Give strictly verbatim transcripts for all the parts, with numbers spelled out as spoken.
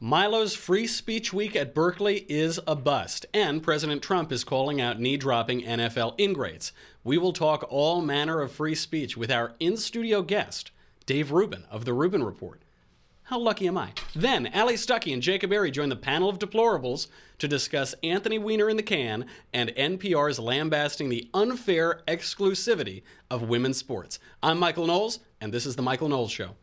Milo's Free Speech Week at Berkeley is a bust, and President Trump is calling out knee-dropping N F L ingrates. We will talk all manner of free speech with our in-studio guest, Dave Rubin of The Rubin Report. How lucky am I? Then, Ali Stuckey and Jacob Airy join the panel of deplorables to discuss Anthony Weiner in the can and N P R's lambasting the unfair exclusivity of women's sports. I'm Michael Knowles, and this is The Michael Knowles Show.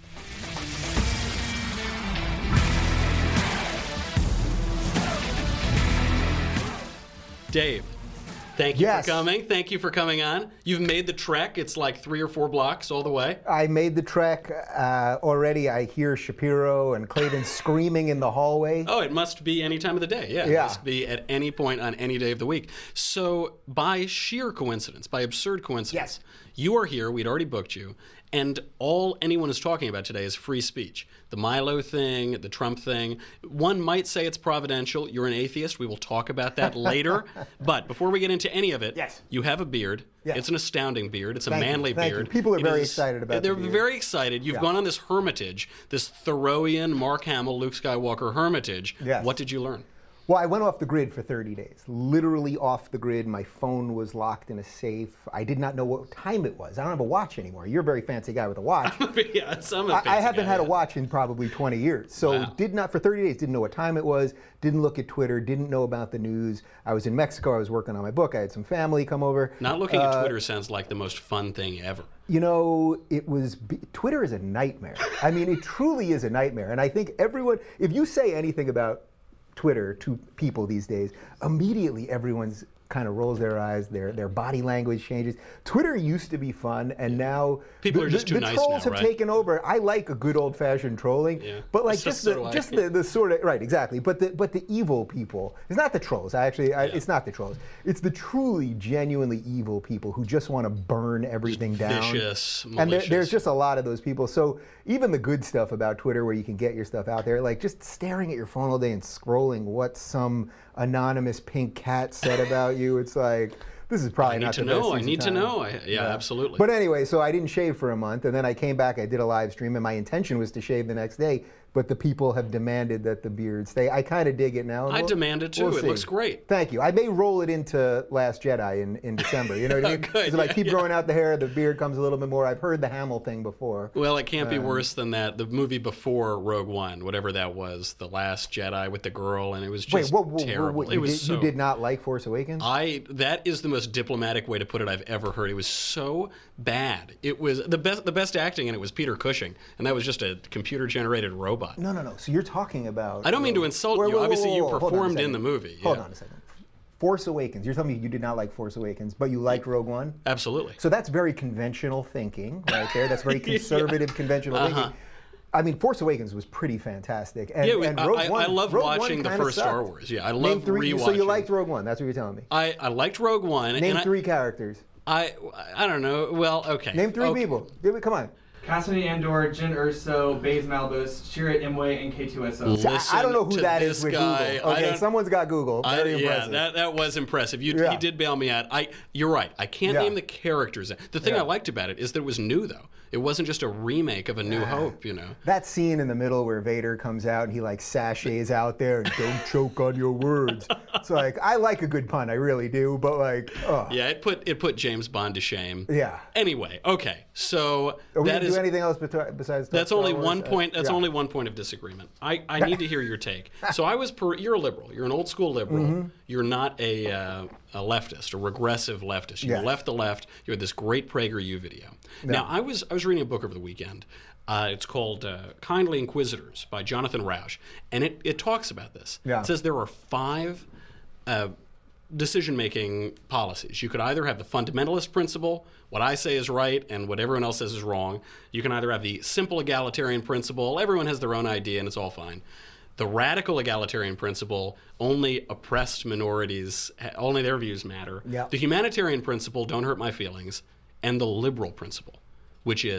Dave, thank you yes. for coming. Thank you for coming on. You've made the trek. It's like three or four blocks all the way. I made the trek. Uh, already I hear Shapiro and Clayton screaming in the hallway. Oh, it must be any time of the day. Yeah, yeah, it must be at any point on any day of the week. So by sheer coincidence, by absurd coincidence, yes. you are here. We'd already booked you. And all anyone is talking about today is free speech. The Milo thing, the Trump thing. One might say it's providential. You're an atheist. We will talk about that later. But before we get into any of it, yes. you have a beard. Yes. It's an astounding beard. It's a Thank manly you. Thank beard. You. People are it very is, excited about They're the beard. very excited. You've yeah. gone on this hermitage, this Thoreauian, Mark Hamill, Luke Skywalker hermitage. Yes. What did you learn? Well, I went off the grid for thirty days, literally off the grid. My phone was locked in a safe. I did not know what time it was. I don't have a watch anymore. You're a very fancy guy with a watch. yeah, I'm a I, fancy I haven't guy, had yeah. a watch in probably twenty years. So wow. did not, for thirty days, didn't know what time it was, didn't look at Twitter, didn't know about the news. I was in Mexico. I was working on my book. I had some family come over. Not looking uh, at Twitter sounds like the most fun thing ever. You know, it was, Twitter is a nightmare. I mean, it truly is a nightmare. And I think everyone, if you say anything about Twitter to people these days, immediately everyone's kind of rolls their eyes, their their body language changes. Twitter used to be fun, and now people the, are just the, too the nice trolls now, have right? taken over. I like a good old-fashioned trolling, yeah. but like so, just so the I. just the, the sort of right, exactly. But the but the evil people. It's not the trolls. I actually, I, yeah. it's not the trolls. It's the truly, genuinely evil people who just want to burn everything just down. Vicious, malicious. And there, there's just a lot of those people. So even the good stuff about Twitter, where you can get your stuff out there, like just staring at your phone all day and scrolling what some anonymous pink cat said about you, it's like, this is probably I need not to the best know. I use of need to time. know. I, yeah, yeah, absolutely. But anyway, so I didn't shave for a month, and then I came back. I did a live stream, and my intention was to shave the next day. But the people have demanded that the beard stay. I kind of dig it now. I we'll, demand it too. We'll it see. looks great. Thank you. I may roll it into Last Jedi in, in December. You know what I mean? Good, Because if I yeah, keep yeah. growing out the hair, the beard comes a little bit more. I've heard the Hamill thing before. Well, it can't be Um, worse than that. The movie before Rogue One, whatever that was, The Last Jedi with the girl, and it was Wait, just whoa, whoa, whoa, terrible. whoa, It you, was did, so. you did not like Force Awakens? I that is the most diplomatic way to put it I've ever heard. It was so bad. It was the best. The best acting in it was Peter Cushing, and that was just a computer-generated robot. No, no, no. So you're talking about... I don't mean to insult Whoa, you. whoa, whoa, Obviously, whoa, you whoa, hold on a performed in second. the movie. Hold yeah. on a second. Force Awakens. You're telling me you did not like Force Awakens, but you liked Rogue One? Absolutely. So that's very conventional thinking right there. That's very conservative, yeah. conventional uh-huh. thinking. I mean, Force Awakens was pretty fantastic. And, Yeah, and I, Rogue I, One, I love Rogue watching One the kinda first sucked. Star Wars. Yeah, I Name love three, rewatching. So you liked Rogue One. That's what you're telling me. I, I liked Rogue One. Name and three I, characters. I I don't know. Well, okay. Name three okay. people. Give it, come on. Cassidy Andor, Jyn Erso, Baze Malbus, Chirrut Imwe, and K two S O. Listen I don't know who to that is this with guy. Google. I Okay, don't- someone's got Google. I, Very yeah, impressive. that that was impressive. You Yeah. he did bail me out. I you're right. I can't Yeah. name the characters. The thing Yeah. I liked about it is that it was new though. It wasn't just a remake of A New Hope, you know. That scene in the middle where Vader comes out and he like sachets out there and don't choke on your words. It's like, I like a good pun, I really do, but like, oh. Yeah, it put it put James Bond to shame. Yeah. Anyway, okay. So Are we that gonna is do anything else beti- besides That's Star only Wars? one Uh, point. That's yeah. only one point of disagreement. I, I need to hear your take. So I was. Per, you're a liberal. You're an old school liberal. Mm-hmm. You're not a uh, a leftist, a regressive leftist. You Yeah. left the left. You had this great PragerU video. Now I was I was reading a book over the weekend. Uh, it's called uh, Kindly Inquisitors by Jonathan Rauch, and it, it talks about this. Yeah. It says there are five uh, decision-making policies. You could either have the fundamentalist principle, what I say is right and what everyone else says is wrong. You can either have the simple egalitarian principle, everyone has their own idea and it's all fine. The radical egalitarian principle, only oppressed minorities, only their views matter. Yeah. The humanitarian principle, don't hurt my feelings, and the liberal principle, which is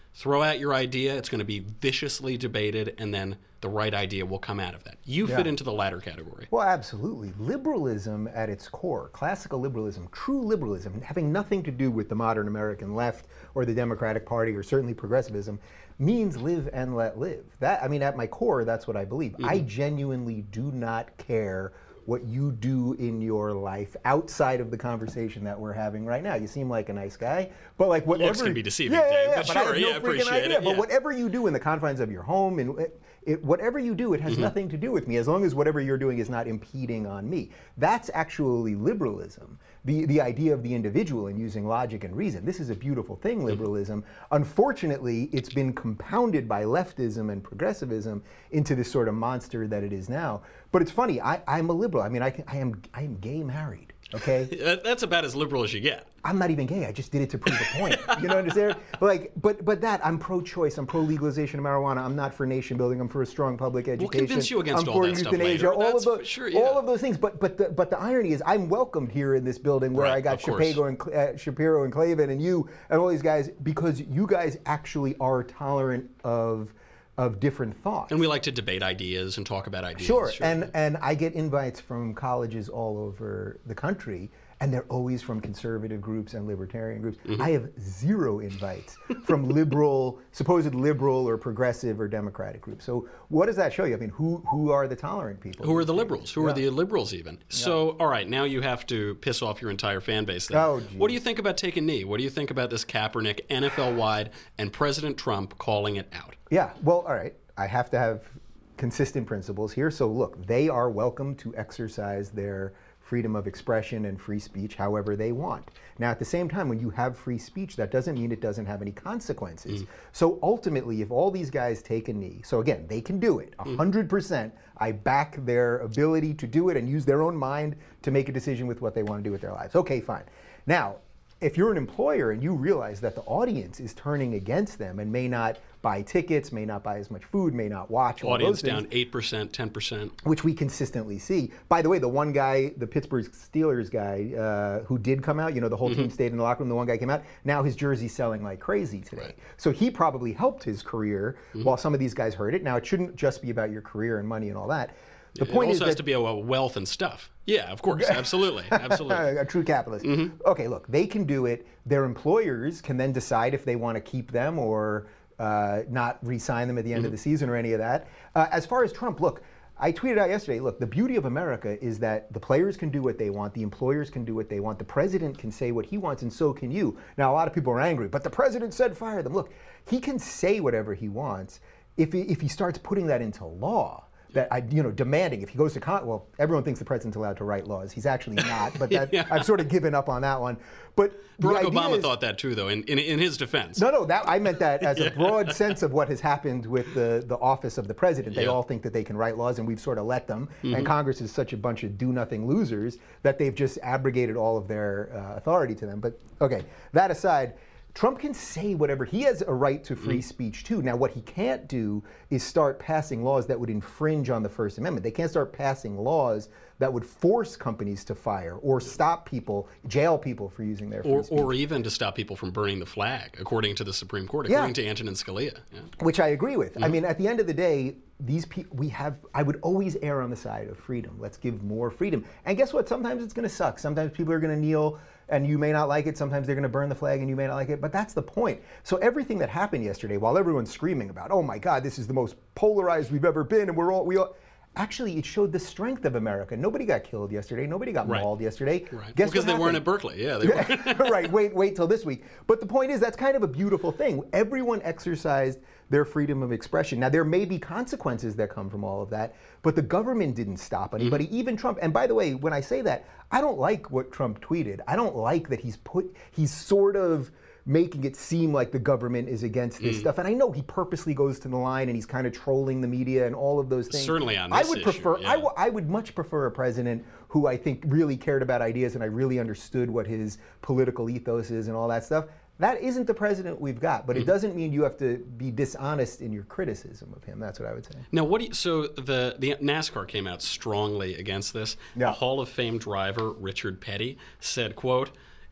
Throw out your idea. It's going to be viciously debated, and then the right idea will come out of that. You Yeah. fit into the latter category. Well, absolutely. Liberalism at its core, classical liberalism, true liberalism, having nothing to do with the modern American left or the Democratic Party or certainly progressivism, means live and let live. That, I mean, at my core, that's what I believe. Mm-hmm. I genuinely do not care what you do in your life outside of the conversation that we're having right now. You seem like a nice guy, but like whatever. Looks can be deceiving, yeah, yeah, Dave, yeah, but but sure, I have no yeah, appreciate idea. it. But Yeah. whatever you do in the confines of your home, and it, it, whatever you do, it has mm-hmm. nothing to do with me, as long as whatever you're doing is not impeding on me. That's actually liberalism. The, the idea of the individual and using logic and reason. This is a beautiful thing, liberalism. Mm-hmm. Unfortunately, it's been compounded by leftism and progressivism into this sort of monster that it is now. But it's funny, I, I'm a liberal. I mean, I, can, I am I am gay married, okay? That's about as liberal as you get. I'm not even gay. I just did it to prove a point. You know what I'm saying? Like, but but that I'm pro-choice. I'm pro-legalization of marijuana. I'm not for nation building. I'm for a strong public education. We'll convince you against I'm all for that stuff euthanasia. later. All That's of those, sure, yeah. all of those things. But but the, but the irony is, I'm welcomed here in this building where Right, I got of course. Shapiro and uh, Shapiro and Clavin and you and all these guys, because you guys actually are tolerant of of different thoughts. And we like to debate ideas and talk about ideas. Sure, and and I get invites from colleges all over the country, and they're always from conservative groups and libertarian groups. Mm-hmm. I have zero invites from liberal, supposed liberal or progressive or democratic groups. So what does that show you? I mean, who who are the tolerant people? Who are the liberals? Who yeah. are the liberals even? So, all right, now you have to piss off your entire fan base then. Oh, what do you think about taking knee? What do you think about this Kaepernick N F L-wide and President Trump calling it out? Yeah, well, all right. I have to have consistent principles here. So look, they are welcome to exercise their freedom of expression and free speech however they want. Now, at the same time, when you have free speech, that doesn't mean it doesn't have any consequences. Mm. So ultimately, if all these guys take a knee, so again, they can do it, one hundred percent. I back their ability to do it and use their own mind to make a decision with what they want to do with their lives. Okay, fine. Now, if you're an employer and you realize that the audience is turning against them and may not buy tickets, may not buy as much food, may not watch all audience those things, down eight percent, ten percent. Which we consistently see. By the way, the one guy, the Pittsburgh Steelers guy, uh, who did come out, you know, the whole mm-hmm. team stayed in the locker room, the one guy came out, now his jersey's selling like crazy today. Right. So he probably helped his career mm-hmm. while some of these guys heard it. Now, it shouldn't just be about your career and money and all that. The it point also is has that, to be about wealth and stuff. Yeah, of course, absolutely, absolutely. A true capitalist. Mm-hmm. Okay, look, they can do it. Their employers can then decide if they want to keep them or uh, not re-sign them at the end mm-hmm. of the season or any of that. Uh, as far as Trump, look, I tweeted out yesterday, look, the beauty of America is that the players can do what they want, the employers can do what they want, the president can say what he wants, and so can you. Now, a lot of people are angry, but the president said fire them. Look, he can say whatever he wants if he, if he starts putting that into law. That I, you know, demanding if he goes to con, well, everyone thinks the president's allowed to write laws. He's actually not, but that, yeah. I've sort of given up on that one. But Barack Obama is, thought that too, though, in, in in his defense. No, no, that I meant that as yeah. a broad sense of what has happened with the the office of the president. They yeah. all think that they can write laws, and we've sort of let them. Mm-hmm. And Congress is such a bunch of do-nothing losers that they've just abrogated all of their uh, authority to them. But okay, that aside. Trump can say whatever. He has a right to free mm. speech, too. Now, what he can't do is start passing laws that would infringe on the First Amendment. They can't start passing laws that would force companies to fire or stop people, jail people for using their free or, speech. Or even to stop people from burning the flag, according to the Supreme Court, according yeah. to Antonin Scalia. Yeah. Which I agree with. Mm-hmm. I mean, at the end of the day, these people, we have, I would always err on the side of freedom. Let's give more freedom. And guess what? Sometimes it's going to suck. Sometimes people are going to kneel and you may not like it. Sometimes they're going to burn the flag and you may not like it. But that's the point. So everything that happened yesterday, while everyone's screaming about, oh my God, this is the most polarized we've ever been, and we're all, we all, actually, it showed the strength of America. Nobody got killed yesterday. Nobody got right. mauled yesterday. Right. Guess well, because what they weren't at happened? Berkeley. Yeah, they were. Right. Wait, wait till this week. But the point is, that's kind of a beautiful thing. Everyone exercised their freedom of expression. Now, there may be consequences that come from all of that, but the government didn't stop anybody, mm-hmm. even Trump. And by the way, when I say that, I don't like what Trump tweeted. I don't like that he's put, he's sort of making it seem like the government is against this mm. stuff. And I know he purposely goes to the line and he's kind of trolling the media and all of those things. Certainly on this I would issue, prefer, yeah. I, w- I would much prefer a president who I think really cared about ideas and I really understood what his political ethos is and all that stuff. That isn't the president we've got, but mm-hmm. it doesn't mean you have to be dishonest in your criticism of him. That's what I would say. Now, what do you, so the, the NASCAR came out strongly against this. Yeah. The Hall of Fame driver, Richard Petty, said, quote,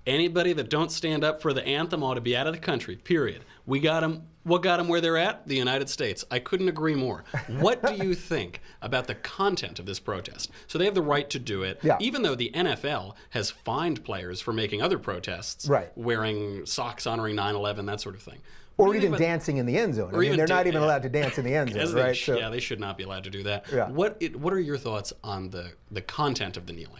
Anybody that don't stand up for the anthem ought to be out of the country, period. We got them. What got them where they're at? The United States. I couldn't agree more. What do you think about the content of this protest? So they have the right to do it, yeah. even though the N F L has fined players for making other protests, right. wearing socks honoring nine eleven, that sort of thing. Or even dancing in the end zone. I mean, they're not da- even yeah. allowed to dance in the end zone, they right? Sh- so, yeah, they should not be allowed to do that. Yeah. What it, What are your thoughts on the, the content of the kneeling?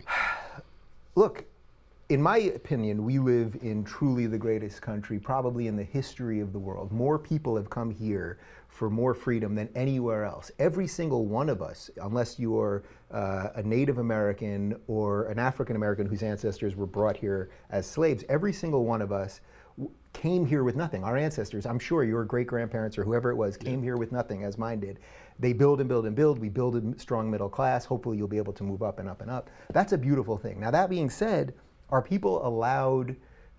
Look, in my opinion, we live in truly the greatest country, probably in the history of the world. More people have come here for more freedom than anywhere else. Every single one of us, unless you are uh, a Native American or an African American whose ancestors were brought here as slaves, every single one of us came here with nothing. Our ancestors, I'm sure your great-grandparents or whoever it was, came yeah. here with nothing, as mine did. They build and build and build. We build a strong middle class. Hopefully you'll be able to move up and up and up. That's a beautiful thing. Now, that being said, are people allowed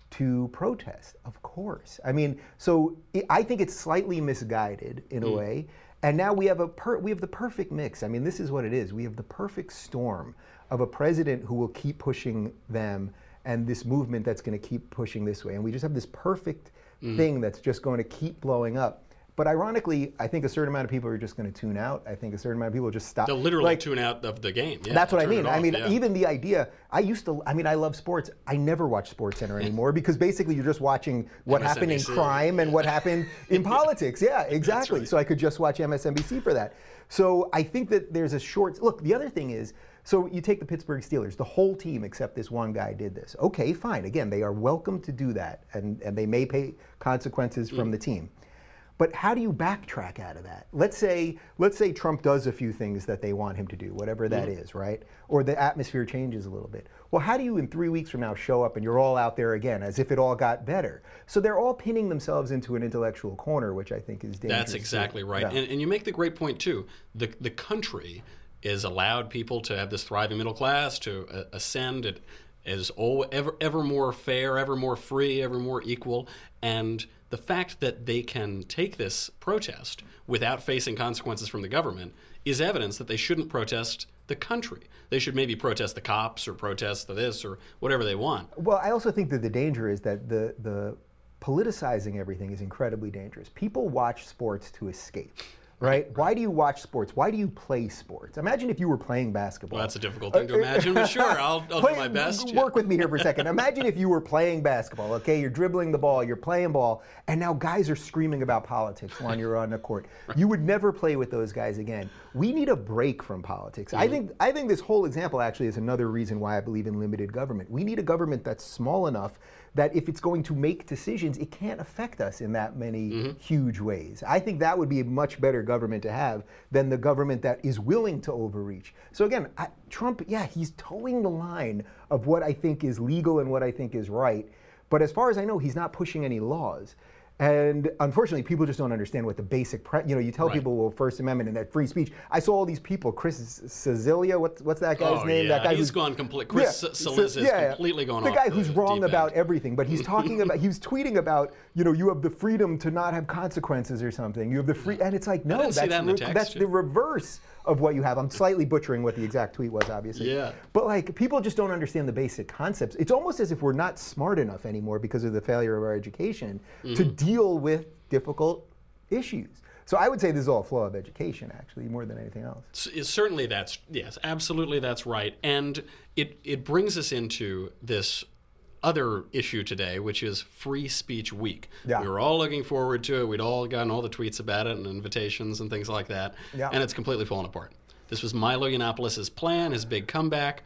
to protest? Of course. I mean, so it, I think it's slightly misguided in mm. a way. And now we have a per, we have the perfect mix. I mean, this is what it is. We have the perfect storm of a president who will keep pushing them and this movement that's going to keep pushing this way. And we just have this perfect mm. thing that's just going to keep blowing up. But ironically, I think a certain amount of people are just going to tune out. I think a certain amount of people will just stop. They'll literally like, tune out of the game. Yeah, that's what I mean. Off, I mean, yeah. even the idea, I used to, I mean, I love sports. I never watch SportsCenter anymore because basically you're just watching what M S N B C. happened in crime and what happened in politics. Yeah, exactly. Right. So I could just watch M S N B C for that. So I think that there's a short, look, the other thing is, so you take the Pittsburgh Steelers, the whole team except this one guy did this. Okay, fine. Again, they are welcome to do that, and, and they may pay consequences from mm. the team. But how do you backtrack out of that? Let's say, let's say Trump does a few things that they want him to do, whatever that mm. is, right? Or the atmosphere changes a little bit. Well, how do you in three weeks from now show up and you're all out there again as if it all got better? So they're all pinning themselves into an intellectual corner, which I think is dangerous. That's exactly right. Yeah. And, and you make the great point, too. The, the country is allowed people to have this thriving middle class, to uh, ascend. It is all, ever, ever more fair, ever more free, ever more equal. And the fact that they can take this protest without facing consequences from the government is evidence that they shouldn't protest the country. They should maybe protest the cops or protest the this or whatever they want. Well, I also think that the danger is that the, the politicizing everything is incredibly dangerous. People watch sports to escape. Right? Why do you watch sports? Why do you play sports? Imagine if you were playing basketball. Well, that's a difficult thing to imagine, but sure, I'll, I'll play, do my best. Work yeah. with me here for a second. Imagine if you were playing basketball, okay? You're dribbling the ball, you're playing ball, and now guys are screaming about politics when you're on the court. Right. You would never play with those guys again. We need a break from politics. Mm-hmm. I think I think this whole example actually is another reason why I believe in limited government. We need a government that's small enough that if it's going to make decisions, it can't affect us in that many mm-hmm. huge ways. I think that would be a much better government to have than the government that is willing to overreach. So again, I, Trump, yeah, he's towing the line of what I think is legal and what I think is right. But as far as I know, he's not pushing any laws. And unfortunately, people just don't understand what the basic, pre- you know, you tell right. people, well, First Amendment and that free speech. I saw all these people, Chris Cecilia, what, what's that guy's oh, name? Yeah. That guy he's who's gone complete. Chris yeah, Celiz so, yeah, is completely gone the off. The guy who's the wrong about end. everything, but he's talking about, he was tweeting about, you know, you have the freedom to not have consequences or something. You have the free, and it's like, no, that's, that re- the text, that's the reverse of what you have. I'm slightly butchering what the exact tweet was, obviously. Yeah. But like, people just don't understand the basic concepts. It's almost as if we're not smart enough anymore because of the failure of our education mm-hmm. to deal with difficult issues. So I would say this is all a flaw of education, actually, more than anything else. C- certainly that's, yes, absolutely that's right. And it, it brings us into this other issue today, which is Free Speech Week. Yeah. We were all looking forward to it. We'd all gotten all the tweets about it and invitations and things like that. Yeah. And it's completely fallen apart. This was Milo Yiannopoulos' plan, his big comeback.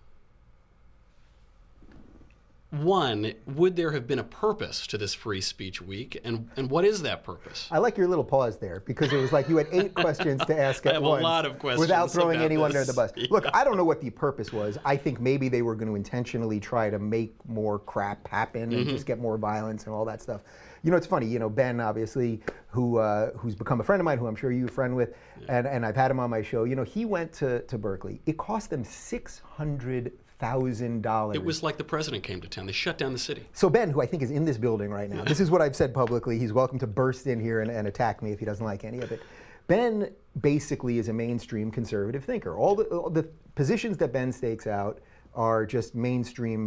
One, would there have been a purpose to this Free Speech Week, and and what is that purpose? I like your little pause there, because it was like you had eight questions to ask at I have once a lot of questions without throwing about anyone this. under the bus. Yeah. Look, I don't know what the purpose was. I think maybe they were going to intentionally try to make more crap happen and mm-hmm. just get more violence and all that stuff. You know, it's funny, you know, Ben, obviously, who uh, who's become a friend of mine, who I'm sure you're a friend with, yeah. and, and I've had him on my show, you know, he went to, to Berkeley. It cost them six hundred thousand dollars. It was like the president came to town. They shut down the city. So Ben, who I think is in this building right now, yeah. this is what I've said publicly. He's welcome to burst in here and, and attack me if he doesn't like any of it. Ben basically is a mainstream conservative thinker. All the, all the positions that Ben stakes out are just mainstream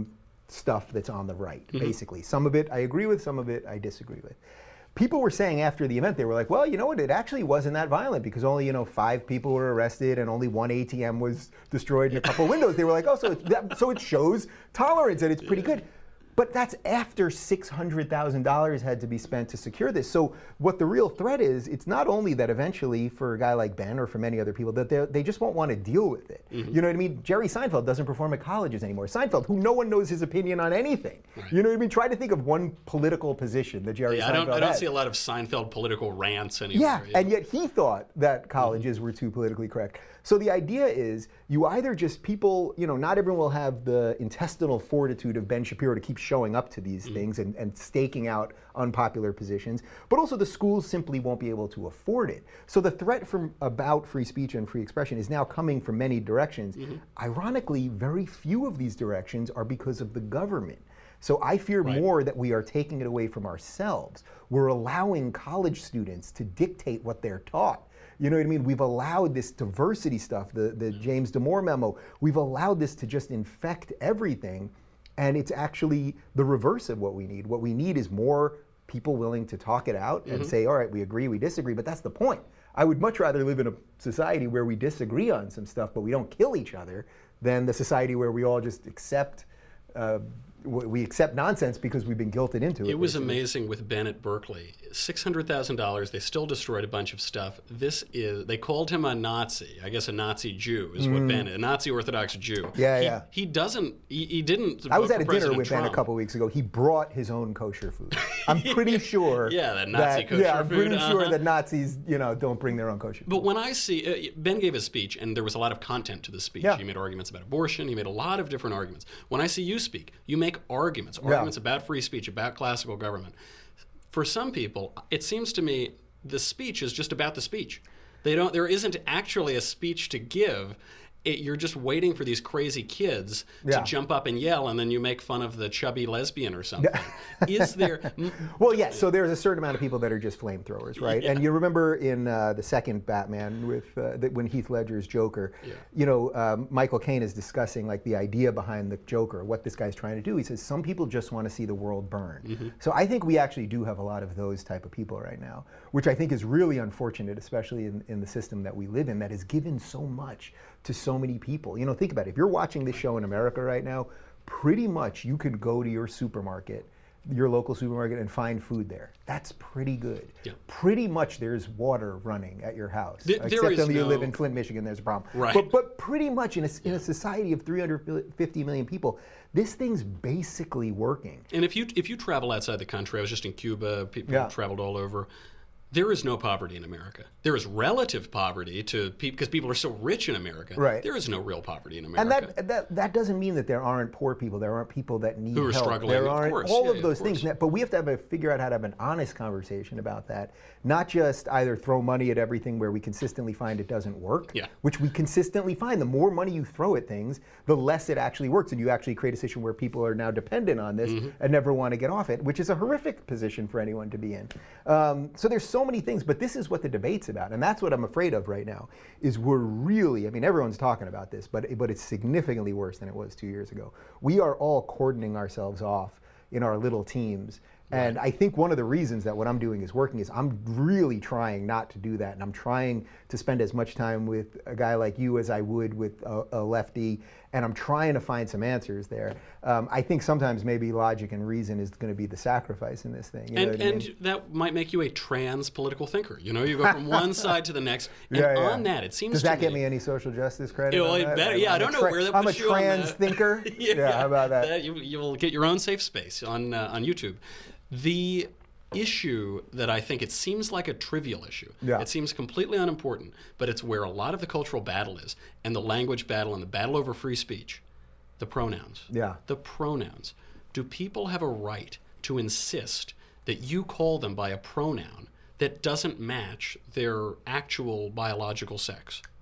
stuff that's on the right, Mm-hmm. basically. Some of it I agree with, some of it I disagree with. People were saying after the event, they were like, well, you know what, it actually wasn't that violent because only, you know, five people were arrested and only one A T M was destroyed and a couple windows. They were like, oh, so, it's that, so it shows tolerance and it's pretty good. But that's after six hundred thousand dollars had to be spent to secure this. So what the real threat is, it's not only that eventually for a guy like Ben or for many other people, that they just won't want to deal with it. Mm-hmm. You know what I mean? Jerry Seinfeld doesn't perform at colleges anymore. Seinfeld, who no one knows his opinion on anything. Right. You know what I mean? Try to think of one political position that Jerry yeah, Seinfeld I don't, I don't had. see a lot of Seinfeld political rants anymore. Yeah, yeah. and yet he thought that colleges mm-hmm. were too politically correct. So the idea is you either just people, you know, not everyone will have the intestinal fortitude of Ben Shapiro to keep showing up to these mm-hmm. things and, and staking out unpopular positions, but also the schools simply won't be able to afford it. So the threat from about free speech and free expression is now coming from many directions. Mm-hmm. Ironically, very few of these directions are because of the government. So I fear right. more that we are taking it away from ourselves. We're allowing college students to dictate what they're taught. You know what I mean? We've allowed this diversity stuff, the, the James Damore memo, we've allowed this to just infect everything, and it's actually the reverse of what we need. What we need is more people willing to talk it out and mm-hmm. say, all right, we agree, we disagree, but that's the point. I would much rather live in a society where we disagree on some stuff, but we don't kill each other, than the society where we all just accept uh, we accept nonsense because we've been guilted into it. It was basically. amazing with Ben at Berkeley. six hundred thousand dollars, they still destroyed a bunch of stuff. This is, they called him a Nazi. I guess a Nazi Jew is mm. what Ben is, a Nazi Orthodox Jew. Yeah, he, yeah. He doesn't, he, he didn't I was at a dinner dinner with Trump. Ben a couple weeks ago. He brought his own kosher food. I'm pretty sure. Yeah, that Nazi that, kosher yeah, I'm food. pretty uh-huh. sure that Nazis, you know, don't bring their own kosher food. But when I see, uh, Ben gave a speech, and there was a lot of content to the speech. Yeah. He made arguments about abortion. He made a lot of different arguments. When I see you speak, you make arguments, arguments yeah. about free speech, about classical government. For some people, it seems to me the speech is just about the speech. They don't. There isn't actually a speech to give. It, you're just waiting for these crazy kids yeah. to jump up and yell, and then you make fun of the chubby lesbian or something. Is there? Well, yes. So there's a certain amount of people that are just flamethrowers, right? Yeah. And you remember in uh, the second Batman with uh, the, when Heath Ledger's Joker, yeah. you know, um, Michael Caine is discussing like the idea behind the Joker, what this guy's trying to do. He says some people just want to see the world burn. Mm-hmm. So I think we actually do have a lot of those type of people right now, which I think is really unfortunate, especially in, in the system that we live in, that has given so much to so many people. You know, think about it. If you're watching this show in America right now, pretty much you could go to your supermarket, your local supermarket, and find food there. That's pretty good. Yeah. Pretty much there's water running at your house. Th- Except there is if you no... live in Flint, Michigan, there's a problem. Right. But, but pretty much in a, in a society of three hundred fifty million people, this thing's basically working. And if you if you travel outside the country, I was just in Cuba, people yeah. traveled all over. There is no poverty in America. There is relative poverty to people because people are so rich in America. Right. There is no real poverty in America. And that, that that doesn't mean that there aren't poor people. There aren't people that need Who are help. struggling, There of aren't course. all Yeah, of yeah, those of course. things. But we have to have a, figure out how to have an honest conversation about that. Not just either throw money at everything where we consistently find it doesn't work, yeah. which we consistently find. The more money you throw at things, the less it actually works. And you actually create a situation where people are now dependent on this mm-hmm. and never want to get off it, which is a horrific position for anyone to be in. Um, so there's so many things, but this is what the debate's about. And that's what I'm afraid of right now, is we're really, I mean, everyone's talking about this, but, but it's significantly worse than it was two years ago. We are all cordoning ourselves off in our little teams. And I think one of the reasons that what I'm doing is working is I'm really trying not to do that. And I'm trying to spend as much time with a guy like you as I would with a, a lefty. And I'm trying to find some answers there. Um, I think sometimes maybe logic and reason is going to be the sacrifice in this thing. You know and what I mean? and that might make you a trans political thinker. You know, you go from one side to the next. And yeah, yeah. on that, it seems Does to that me, get me any social justice credit? Well, on it that? better. I'm, Yeah, I'm I don't a know tra- where that I'm puts a you on trans that. thinker. yeah, yeah, how about that? that you, you'll get your own safe space on uh, on YouTube. The issue that I think it seems like a trivial issue. Yeah. It seems completely unimportant, but it's where a lot of the cultural battle is, and the language battle and the battle over free speech. The pronouns. Yeah. The pronouns. Do people have a right to insist that you call them by a pronoun that doesn't match their actual biological sex?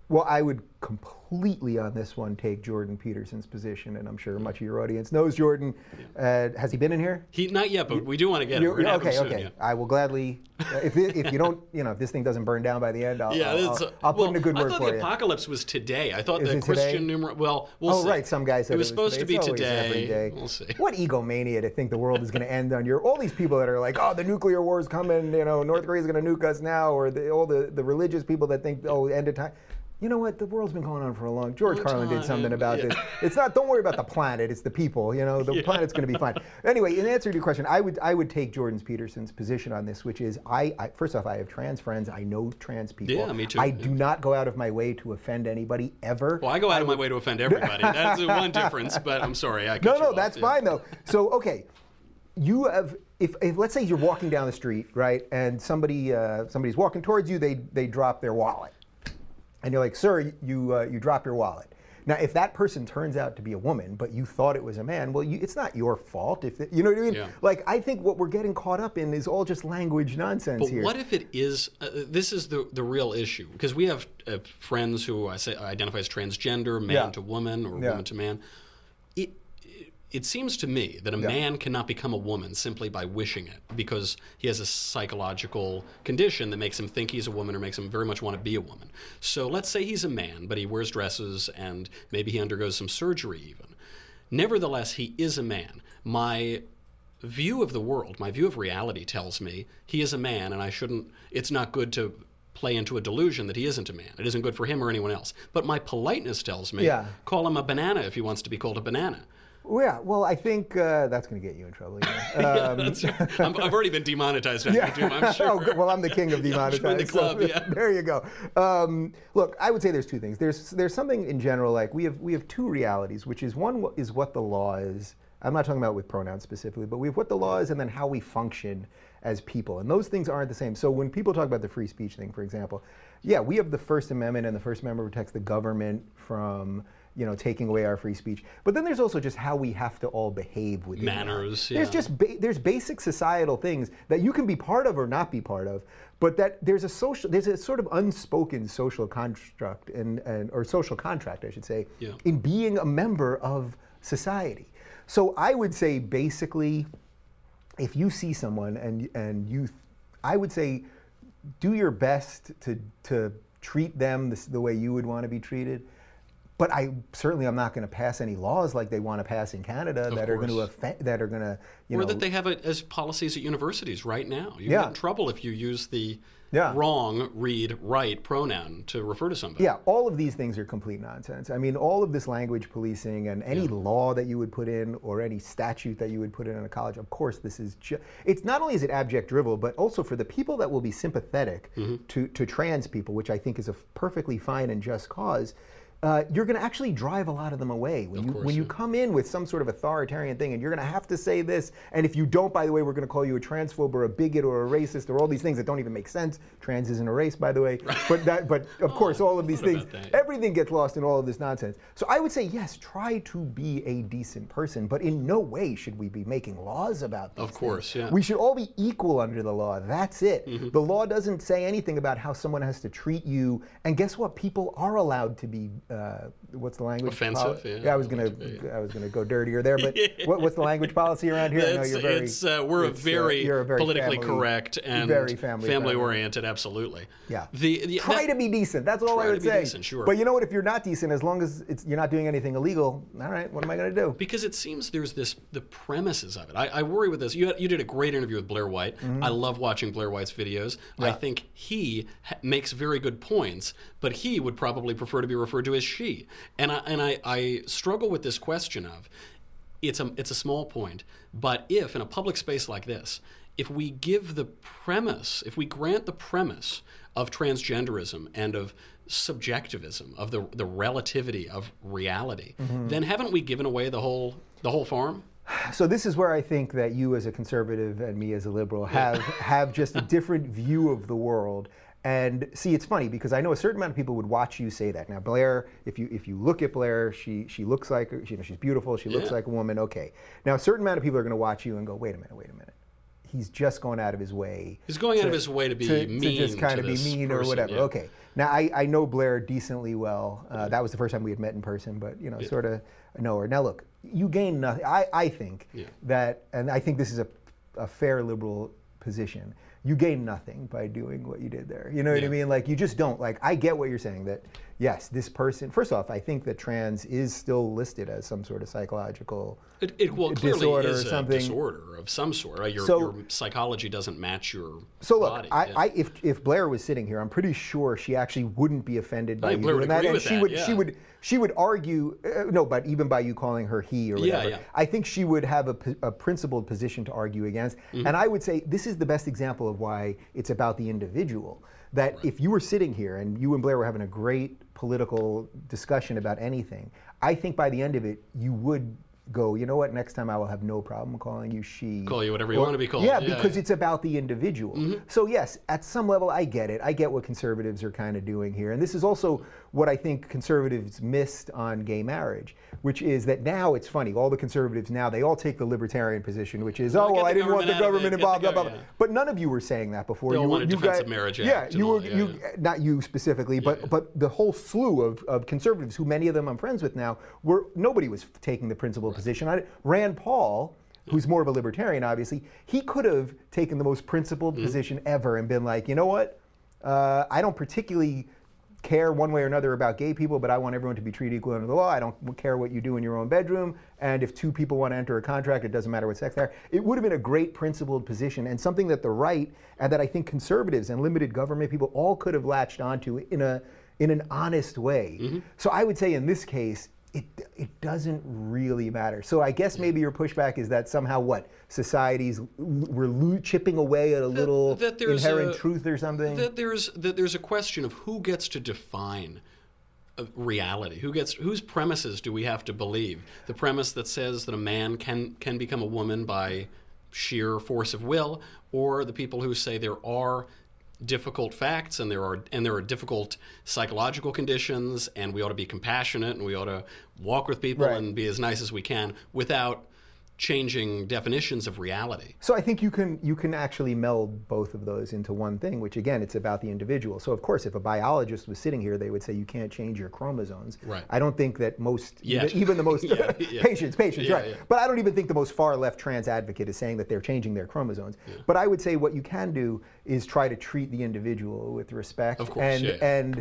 Well, I would completely on this one take Jordan Peterson's position, and I'm sure much of your audience knows Jordan. Uh, has he been in here? He not yet, but we do want to get him. You- We're gonna have okay, him soon, okay. yeah. I will gladly. Uh, if it, if you don't, you know, if this thing doesn't burn down by the end, I'll, Yeah, I'll, it's, I'll, I'll put well, in a good I word thought for the you. apocalypse was today. I thought Is the it today? Christian numeral. Well, we'll Oh, see. right. Some guy said it was supposed to be It's always today. every day. We'll see. What egomania to think the world is going to end on your. All these people that are like, oh, the nuclear war is coming. You know, North Korea's going to nuke us now, or the, all the, the religious people that think, oh, end of time. You know what? The world's been going on for a long. George Long Carlin did time, something about yeah. this. It's not. Don't worry about the planet. It's the people. You know, the Yeah. planet's going to be fine. Anyway, in answer to your question, I would I would take Jordan Peterson's position on this, which is I, I first off, I have trans friends. I know trans people. Yeah, me too. I Yeah. do not go out of my way to offend anybody ever. Well, I go out of my way to offend everybody. That's the one difference. But I'm sorry. I cut No, you no, off. that's Yeah. fine though. So, okay, you have, if, if let's say you're walking down the street, right, and somebody uh, somebody's walking towards you, they they drop their wallet, and you're like, sir, you uh, you drop your wallet. Now, if that person turns out to be a woman, but you thought it was a man, well, you, it's not your fault. If it, you know what I mean? Yeah. Like, I think what we're getting caught up in is all just language nonsense But here. what if it is? Uh, this is the the real issue because we have uh, friends who I say identify as transgender, man Yeah. to woman or Yeah. woman to man. It, it it seems to me that a Yeah. man cannot become a woman simply by wishing it because he has a psychological condition that makes him think he's a woman or makes him very much want to be a woman. So let's say he's a man, but he wears dresses and maybe he undergoes some surgery even. Nevertheless, he is a man. My view of the world, my view of reality tells me he is a man and I shouldn't, it's not good to play into a delusion that he isn't a man. It isn't good for him or anyone else. But my politeness tells me, Yeah. call him a banana if he wants to be called a banana. Yeah, well, I think uh, that's going to get you in trouble. You know? Yeah, Um, that's right. I'm, I've already been demonetized on Yeah. YouTube, I'm sure. Oh, good. Well, I'm the king of Yeah, demonetized. join the club, so yeah. There you go. Um, look, I would say there's two things. There's there's something in general like we have we have two realities, which is one is what the law is. I'm not talking about with pronouns specifically, but we have what the law is and then how we function as people. And those things aren't the same. So when people talk about the free speech thing, for example, yeah, we have the First Amendment, and the First Amendment protects the government from, you know, taking away our free speech. But then there's also just how we have to all behave within that. Manners, There's yeah. just ba- there's basic societal things that you can be part of or not be part of, but that there's a social there's a sort of unspoken social construct and, and or social contract, I should say, Yeah. in being a member of society. So I would say basically, if you see someone and and you, I would say, do your best to to treat them the, the way you would want to be treated. But I certainly am not going to pass any laws like they want to pass in Canada Of that are going to course. affect that are going to you Or know that they have it as policies at universities right now. You Yeah. get in trouble if you use the Yeah. wrong, read, right pronoun to refer to somebody. Yeah, all of these things are complete nonsense. I mean, all of this language policing and any law that you would put in or any statute that you would put in in a college, of course, this is just, it's not only is it abject drivel, but also for the people that will be sympathetic Mm-hmm. to, to trans people, which I think is a perfectly fine and just cause. Uh, you're going to actually drive a lot of them away when Of you course, when you yeah. come in with some sort of authoritarian thing, and you're going to have to say this. And if you don't, by the way, we're going to call you a transphobe or a bigot or a racist or all these things that don't even make sense. Trans isn't a race, by the way. But that, but of course, all of these thought things, about that. everything gets lost in all of this nonsense. So I would say yes, try to be a decent person, but in no way should we be making laws about these Of course, things. yeah. We should all be equal under the law. That's it. Mm-hmm. The law doesn't say anything about how someone has to treat you. And guess what? People are allowed to be. Uh, what's the language? Offensive, poli- yeah. I was gonna. I was gonna go dirtier there, but what, what's the language policy around here? I know It's, you're very. it's, uh, we're it's, a very, you're a very politically family- correct and very family friendly. oriented, absolutely. Yeah. The, the, Try that- to be decent. That's all Try I to would be say. decent, sure. But you know what? If you're not decent, as long as it's, you're not doing anything illegal, all right. What am I going to do? Because it seems there's this, the premises of it. I, I worry with this. You, had, you did a great interview with Blair White. I love watching Blair White's videos. I Yeah. think he ha- makes very good points, but he would probably prefer to be referred to as she. And I, and I, I struggle with this question of, it's a, it's a small point, but if in a public space like this, if we give the premise, if we grant the premise of transgenderism and of subjectivism, of the, the relativity of reality, then haven't we given away the whole the whole farm? So this is where I think that you as a conservative and me as a liberal have have just a different view of the world. And see, it's funny because I know a certain amount of people would watch you say that. Now, Blair, if you if you look at Blair, she she looks like, you know, she's beautiful. She looks Yeah. like a woman. Okay. Now, a certain amount of people are going to watch you and go, wait a minute, wait a minute. he's just going out of his way. He's going to, out of his way to be to, mean to just kind to of be this mean or person, whatever. yeah. Okay. Now I, I know Blair decently well. Uh, that was the first time we had met in person, but you know, Yeah. sort of know her. Now look, you gain nothing. I, I think Yeah. that, and I think this is a, a fair liberal position. You gain nothing by doing what you did there. You know what Yeah. I mean? Like you just don't. Like I get what you're saying that yes, this person. First off, I think that trans is still listed as some sort of psychological It, it well, clearly disorder is or a something. disorder of some sort. Right? Your, So- your psychology doesn't match your So look, body. I, yeah. I, if if Blair was sitting here, I'm pretty sure she actually wouldn't be offended by think you Blair doing would that, agree and with she that, would yeah. she would she would argue uh, no, but even by you calling her he or Yeah, whatever, yeah. I think she would have a, p- a principled position to argue against, Mm-hmm. and I would say this is the best example of why it's about the individual. That if you were sitting here and you and Blair were having a great political discussion about anything, I think by the end of it you would go, you know what, next time I will have no problem calling you she. Call you whatever you Or- want to be called. Yeah, Yeah, because yeah. it's about the individual. So yes, at some level I get it. I get what conservatives are kind of doing here. And this is also what I think conservatives missed on gay marriage, which is that now it's funny, all the conservatives now, they all take the libertarian position, which is, Well, oh, get well, I the didn't want the government out of it, government get the involved, blah, gov- blah, blah. yeah. But none of you were saying that before. They all you wanted you Defense guys- of Marriage Yeah, Act you and were, all, yeah, you, yeah. not you specifically, but, yeah. but the whole slew of, of conservatives, who many of them I'm friends with now, were nobody was taking the principled position. I, Rand Paul, who's more of a libertarian, obviously, he could have taken the most principled Mm-hmm. position ever and been like, you know what? Uh, I don't particularly care one way or another about gay people, but I want everyone to be treated equally under the law. I don't care what you do in your own bedroom. And if two people want to enter a contract, it doesn't matter what sex they are. It would have been a great principled position and something that the right and that I think conservatives and limited government people all could have latched onto in a in an honest way. Mm-hmm. So I would say in this case, it it doesn't really matter. So I guess maybe your pushback is that somehow what societies we're lo- chipping away at a little that there's inherent a- truth or something. That there's that there's a question of who gets to define uh, reality. Who gets whose premises do we have to believe? The premise that says that a man can can become a woman by sheer force of will, or the people who say there are difficult facts and there are and there are difficult psychological conditions and we ought to be compassionate and we ought to walk with people Right. and be as nice as we can without changing definitions of reality. So I think you can you can actually meld both of those into one thing, which again, it's about the individual. So of course, if a biologist was sitting here, they would say you can't change your chromosomes. Right. I don't think that most, Yet. even, even the most Yeah, yeah. patients, patients, Yeah, right? yeah. But I don't even think the most far left trans advocate is saying that they're changing their chromosomes. But I would say what you can do is try to treat the individual with respect. Of course, and yeah, yeah. and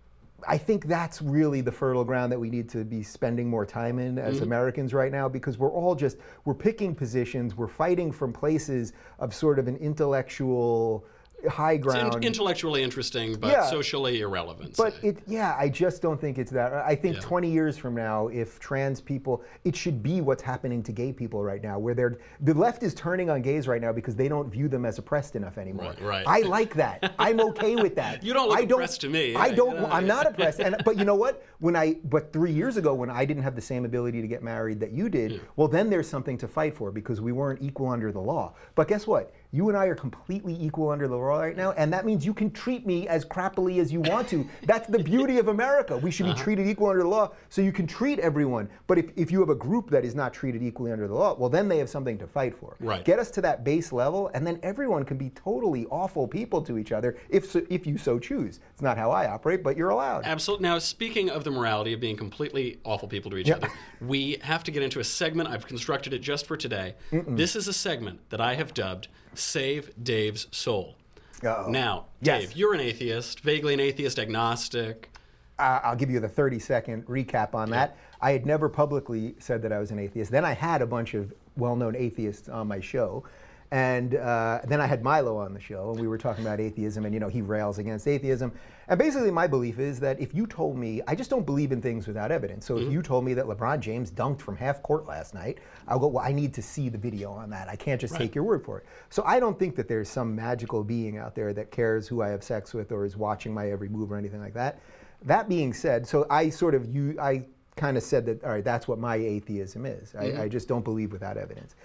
I think that's really the fertile ground that we need to be spending more time in as Mm-hmm. Americans right now, because we're all just, we're picking positions, we're fighting from places of sort of an intellectual high It's in- ground. intellectually interesting, but Yeah. socially irrelevant. But say. it, yeah, I just don't think it's that. I think Yeah. twenty years from now, if trans people, it should be what's happening to gay people right now, where they're, the left is turning on gays right now because they don't view them as oppressed enough anymore. Right, right. I like that. I'm okay with that. You don't look I oppressed to me. I Yeah, don't. yeah, I'm yeah. not oppressed. And but you know what? When I, but three years ago, when I didn't have the same ability to get married that you did, well, then there's something to fight for because we weren't equal under the law. But guess what? You and I are completely equal under the law right now, and that means you can treat me as crappily as you want to. That's the beauty of America. We should be Uh-huh. treated equal under the law, so you can treat everyone. But if, if you have a group that is not treated equally under the law, well, then they have something to fight for. Right. Get us to that base level, and then everyone can be totally awful people to each other if so, if you so choose. It's not how I operate, but you're allowed. Absolutely. Now, speaking of the morality of being completely awful people to each Yeah. other, we have to get into a segment. I've constructed it just for today. This is a segment that I have dubbed Save Dave's Soul. Uh-oh. Now, Yes. Dave, you're an atheist, vaguely an atheist, agnostic. Uh, I'll give you the thirty second recap on that. I had never publicly said that I was an atheist. Then I had a bunch of well-known atheists on my show. And uh, then I had Milo on the show, and we were talking about atheism, and you know, he rails against atheism. And basically my belief is that if you told me, I just don't believe in things without evidence. So if you told me that LeBron James dunked from half court last night, I'll go, well, I need to see the video on that. I can't just take your word for it. So I don't think that there's some magical being out there that cares who I have sex with or is watching my every move or anything like that. That being said, so I sort of, you, I kind of said that, all right, that's what my atheism is. I, I just don't believe without evidence.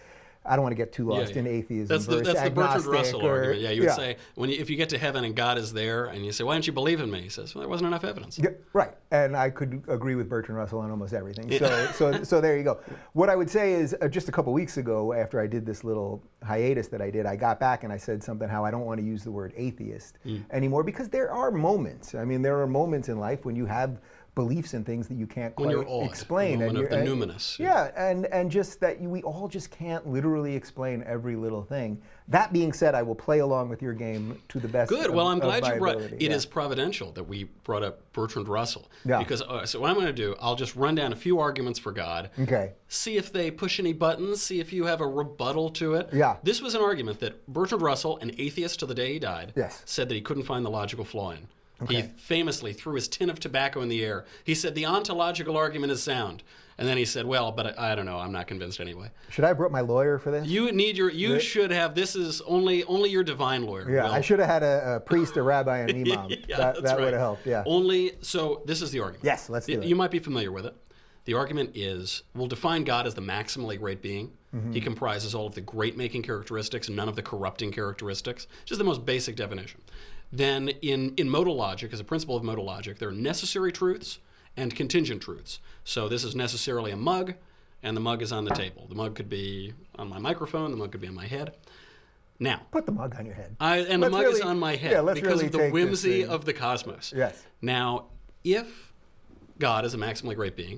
I don't want to get too lost Yeah, yeah. in atheism That's the, versus that's the Bertrand agnostic Russell or- argument. Yeah, you would say, when you, if you get to heaven and God is there, and you say, why don't you believe in me? He says, well, there wasn't enough evidence. Yeah, right. And I could agree with Bertrand Russell on almost everything. So, so, so there you go. What I would say is, uh, just a couple weeks ago, after I did this little hiatus that I did, I got back and I said something how I don't want to use the word atheist Mm. anymore, because there are moments. I mean, there are moments in life when you have beliefs in things that you can't When quite you're awed, explain. the moment you're- of the and- numinous. Yeah, and, and just that you, we all just can't literally explain every little thing. That being said, I will play along with your game to the best Good. of, Well, I'm of glad my you brought. ability. It Yeah. is providential that we brought up Bertrand Russell. Yeah. Because uh, so what I'm going to do, I'll just run down a few arguments for God. Okay. See if they push any buttons. See if you have a rebuttal to it. Yeah. This was an argument that Bertrand Russell, an atheist to the day he died, Yes. said that he couldn't find the logical flaw in. He Okay. famously threw his tin of tobacco in the air. He said the ontological argument is sound, and then he said, "Well, but I, I don't know. I'm not convinced anyway." Should I have brought my lawyer for this? You need your. You Yeah. should have. This is only only your divine lawyer. Yeah, will. I should have had a, a priest, a rabbi, and an imam. Yeah, that that's that right. would have helped. Yeah. Only so. This is the argument. Yes, let's do Y- it. You might be familiar with it. The argument is we'll define God as the maximally great being. Mm-hmm. He comprises all of the great-making characteristics and none of the corrupting characteristics. Just the most basic definition. Then, in in modal logic, as a principle of modal logic, there are necessary truths and contingent truths. So this is necessarily a mug, and the mug is on the table. The mug could be on my microphone. The mug could be on my head. Now, Put the mug on your head. I, and Let's the mug really- is on my head yeah, let's because really of the take this whimsy thing. of the cosmos. Yes. Now, if God is a maximally great being,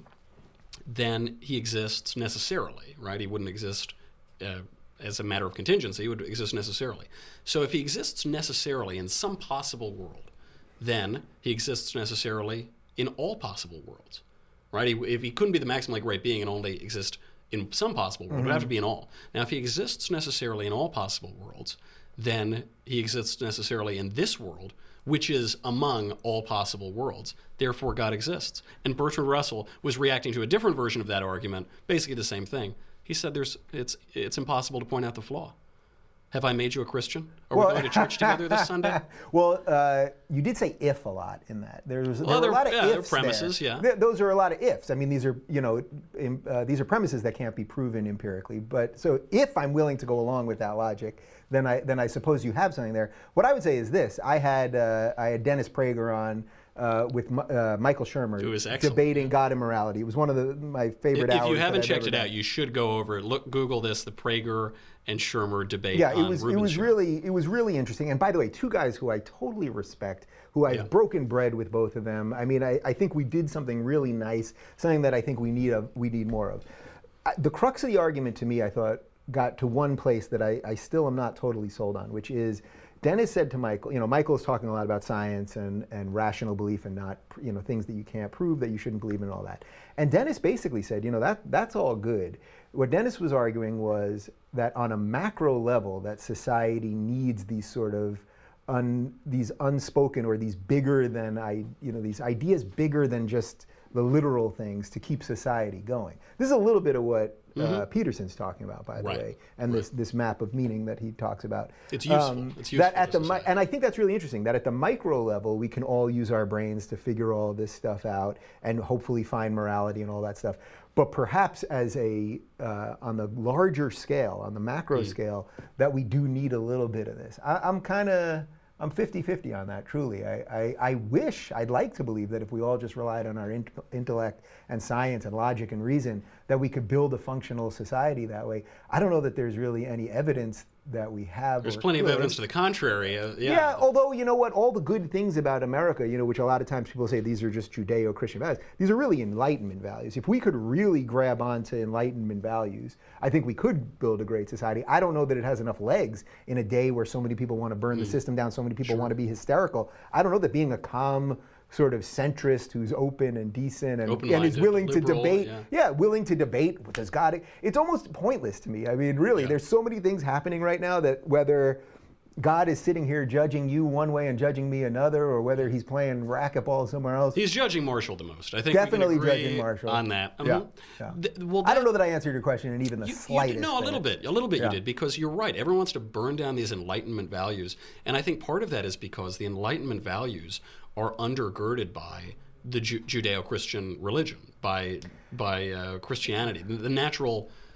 then he exists necessarily, right? He wouldn't exist uh, as a matter of contingency. He would exist necessarily. So if he exists necessarily in some possible world, then he exists necessarily in all possible worlds, right? He, if he couldn't be the maximally great being and only exist in some possible world, it would have to be in all. Now, if he exists necessarily in all possible worlds, then he exists necessarily in this world, which is among all possible worlds. Therefore, God exists. And Bertrand Russell was reacting to a different version of that argument, basically the same thing. He said, "There's, it's, it's impossible to point out the flaw." Have I made you a Christian? Are Well- we going to church together this Sunday? Well, uh, you did say if a lot in that. There's there Well, were a there- lot of yeah, there are ifs premises, there. yeah. Th- those are a lot of ifs. I mean, these are you know im- uh, these are premises that can't be proven empirically. But so if I'm willing to go along with that logic, then I then I suppose you have something there. What I would say is this: I had uh, I had Dennis Prager on. Uh, with Mi- uh, Michael Shermer It was excellent. debating God and morality. It was one of the, my favorite If hours. you that haven't I've checked ever it done. out, you should go over it. Look, Google this: the Prager and Shermer debate. Yeah, it on was it Rubin's was show. really it was really interesting. And by the way, two guys who I totally respect, who I've Yeah. broken bread with both of them. I mean, I, I think we did something really nice, something that I think we need of we need more of. I, the crux of the argument to me, I thought, got to one place that I, I still am not totally sold on, which is Dennis said to Michael, you know, Michael is talking a lot about science and, and rational belief and not, you know, things that you can't prove that you shouldn't believe in and all that. And Dennis basically said, you know, that that's all good. What Dennis was arguing was that on a macro level, that society needs these sort of un, these unspoken or these bigger than I, you know, these ideas bigger than just the literal things to keep society going. This is a little bit of what uh, Peterson's talking about, by the Right. way, and this this map of meaning that he talks about. It's useful. It's useful That at to the mi- society. and I think that's really interesting. That at the micro level, we can all use our brains to figure all this stuff out and hopefully find morality and all that stuff. But perhaps as a uh, on the larger scale, on the macro Mm. scale, that we do need a little bit of this. I, I'm kind of I'm fifty-fifty on that, truly. I, I, I wish, I'd like to believe that if we all just relied on our int- intellect and science and logic and reason, that we could build a functional society that way. I don't know that there's really any evidence that we have. There's or plenty of could. evidence to the contrary. Uh, yeah. Yeah, although, you know what, all the good things about America, you know, which a lot of times people say these are just Judeo-Christian values, these are really Enlightenment values. If we could really grab onto Enlightenment values, I think we could build a great society. I don't know that it has enough legs in a day where so many people want to burn the system down, so many people want to be hysterical. I don't know that being a calm sort of centrist who's open and decent and, and is Open-minded, willing to liberal, debate. yeah. Yeah, willing to debate. Does God? It's almost pointless to me. I mean, really, Yeah. there's so many things happening right now that whether God is sitting here judging you one way and judging me another, or whether he's playing racquetball somewhere else. He's judging Marshall the most. I think Definitely we can agree judging Marshall. on that. Yeah, Mhm. yeah. Th- well, I don't that- know that I answered your question in even the You, you slightest. did, no, a little bit. bit. A little bit Yeah. you did, because you're right. Everyone wants to burn down these Enlightenment values. And I think part of that is because the Enlightenment values are undergirded by the Ju- Judeo-Christian religion, by by uh, Christianity. The, the natural